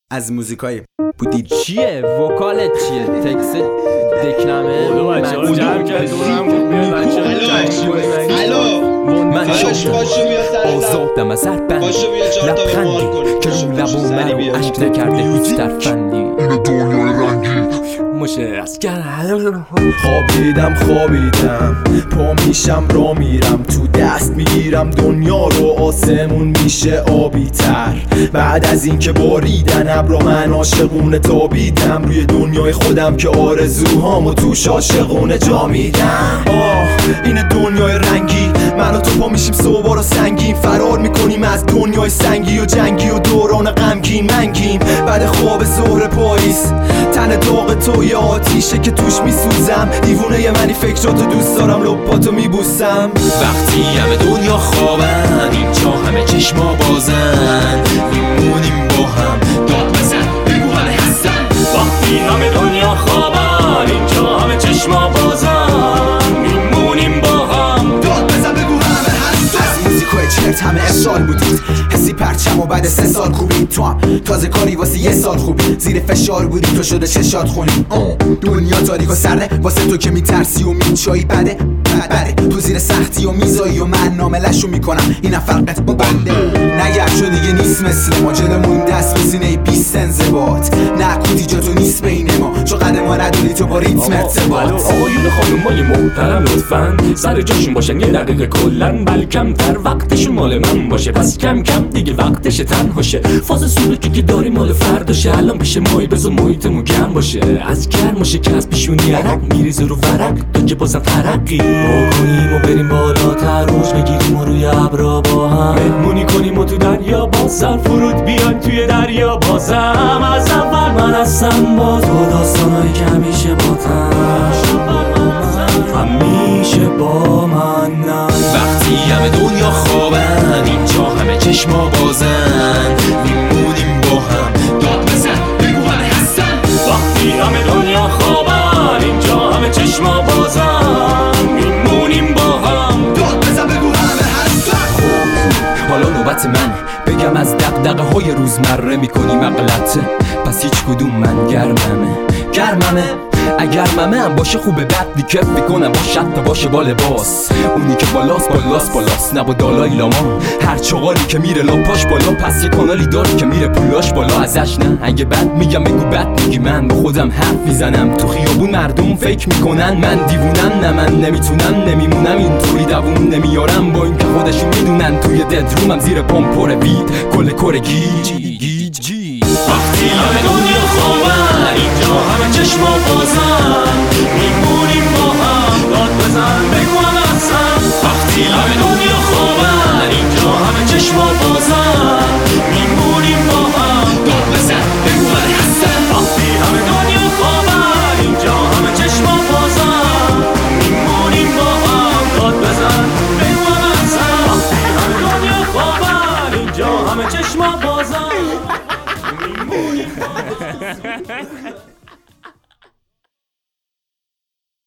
از موزیکای بودی. چیه؟ وکالت چیه؟ تکست دکنمه؟ من شدم آزادم از هر بندی، لبخندی که رو لبو منو عشق نکرده هیچ ترفندی. این دنیای رنگی مشه اسکر خوابیدم پا میشم را میرم، تو دست میگیرم دنیا رو، آسمون میشه آبی تر. بعد از این که باریدن ابرا من عاشقونه تابیدم روی دنیای خودم که آرزوهامو توش عاشقونه جا میدم. این دنیای رنگی، من و تو پا میشیم صبح رو سنگین، فرار میکنیم از دنیای سنگی و جنگی و دوران غمگین منگیم. بعد خواب ظهر پاییز تن داغ تو یه آتیشه که توش میسوزم، دیوونه منی فکراتو دوست دارم لباتو میبوسم. وقتی همه دنیا خوابن اینجا همه چشما بازن، میمونیم با هم داد بزن بگو همه هستن. وقتی همه دنیا خوابن اینجا همه چشما بازن، میمونیم با هم داد بزن بگو همه هستن. از موزیکای چرت همه افشال بودید، حسی پرچم و بعد 3 سال خوبی، تو هم تازه کاری واسه 1 سال خوبی، زیر فشار بودی تو شده چشات خونی. دنیا تاریک و سرده واسه تو که میترسی و میچایی بده تو زیر سختی و میزایی و من ناملشو میکنم، این فرقت با بنده. نگرد شو دیگه نیست مثل ما، جلمون دست بزینه 20 انضباط، نه کودی جا تو نیست بین ما، چو قدم ما نداری تو با ریتم ارتباط. آقایون خانومای محترم لطفاً سر جاشون باشن یه دقیقه کلن، بلکم تر وقتشون مال من باشه، پس کم کم دیگه وقتش تنهاشه. فاز سلوکی که داری مال فرداشه، الان پیش مایی بذار محیطمون گرم باشه. از گرم باشه که از پیشونی عرق میریزه رو ورق، تو که بازم ترقی کنیم و بریم بالاتر، روش بگیریم و روی ابرا با هم مهمونی کنیم و تو دریا بازم فرود بیان توی دریا بازم. از اول من هستم با تو، داستانایی که همیشه با همیشه با من. وقتی همه دنیا خوابن اینجا همه چشما بازن، میمونیم با هم داد بزن بگو همه هستن. وقتی همه دنیا خوابن اینجا همه چشما بازن، میمونیم با هم داد بزن بگو همه هستن. حالا نوبت من بگم از دغدغه های روزمره میکنیم اغلطه، پس هیچ کدوم من گرممه اگر ممه هم باشه خوبه بد دیکف میکنم با شد باشه با لباس، اونی که بالاست نه با دالای لاما، هر چغالی که میره لاپاش بالا، پس یه کانالی داری که میره پولاش بالا ازش. نه اگه بد میگم بگو بد میگی، من با خودم حرف میزنم تو خیابون مردم فکر میکنن من دیوونم، نه من نمیتونم نمیمونم اینطوری دووم نمیارم، با اینکه خودشون میدونن توی ددرومم زیر پام پر وید کل کره گیج. وقتی همه دنیا خوابن اینجا همه چشما بازن، میمونیم با هم داد بزن بگو همه هستن. وقتی همه دنیا خوابن اینجا همه چشما بازن، میمونیم با هم داد بزن بگو همه هستن. وقتی همه دنیا خوابن اینجا همه چشما بازن، میمونیم با هم داد بزن بگو همه هستن. وقتی همه دنیا خوابن اینجا همه چشما بازن.